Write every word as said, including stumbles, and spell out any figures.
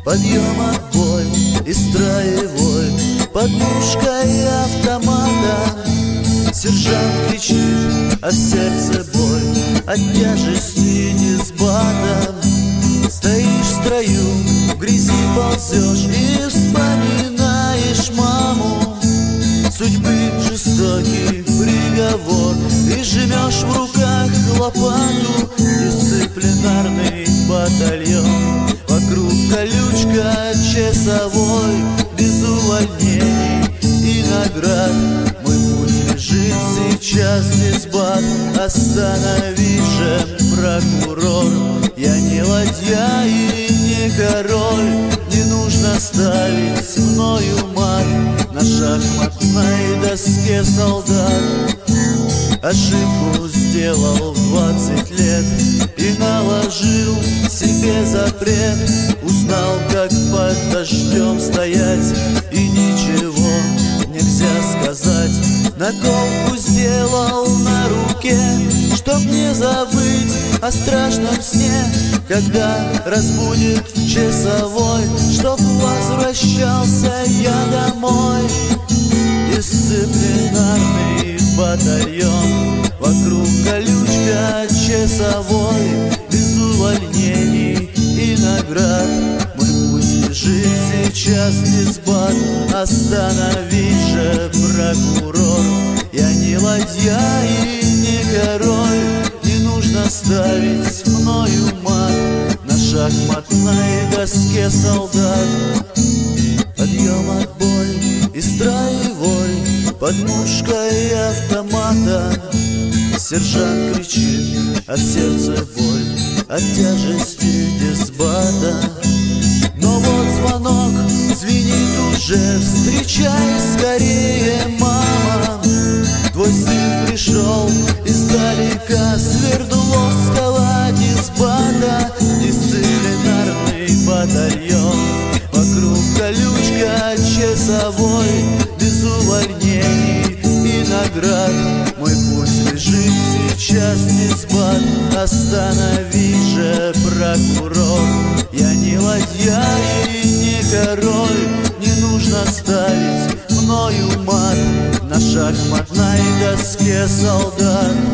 Подъем, отбой и строевой, под мушкой автомата. Сержант кричит, а в сердце боль от тяжести дисбата. Стоишь в строю, в грязи ползешь и вспоминаешь маму. Судьбы жестокий приговор, и сжимешь в руках лопату. Дисциплинарный батальон, вокруг колючка часовой, без увольнений и наград. Мой путь лежит сейчас дисбат, останови же, прокурор. Я не ладья и не король, не нужно ставить мною мат на шахматной доске солдат. Ошибку сделал в двадцать лет и наложил себе запрет. Узнал, как под дождем стоять, и ничего нельзя сказать. Наколку сделал на руке, чтоб не забыть о страшном сне, когда разбудит часовой, чтоб возвращался я домой. Дисциплинарный батальон, вокруг колючка часовой, без увольнений и наград. Мой путь лежит сейчас дисбат, останови же, прокурор. Я не ладья и не король, не нужно ставить мною мат на шахматной доске солдат. Подъем, отбой и строевой, под мушкой автомата. Сержант кричит, от сердца боль от тяжести дисбата. Но вот звонок звенит уже, встречай скорее, мама. Твой сын пришел издалека, Свердловского дисбата. Дисциплинарный батальон, вокруг колючка часовой, без увольнений и наград. Мой путь лежит сейчас дисбат, останови же, прокурор. Я не ладья и не король, не нужно ставить мною мат на шахматной доске солдат.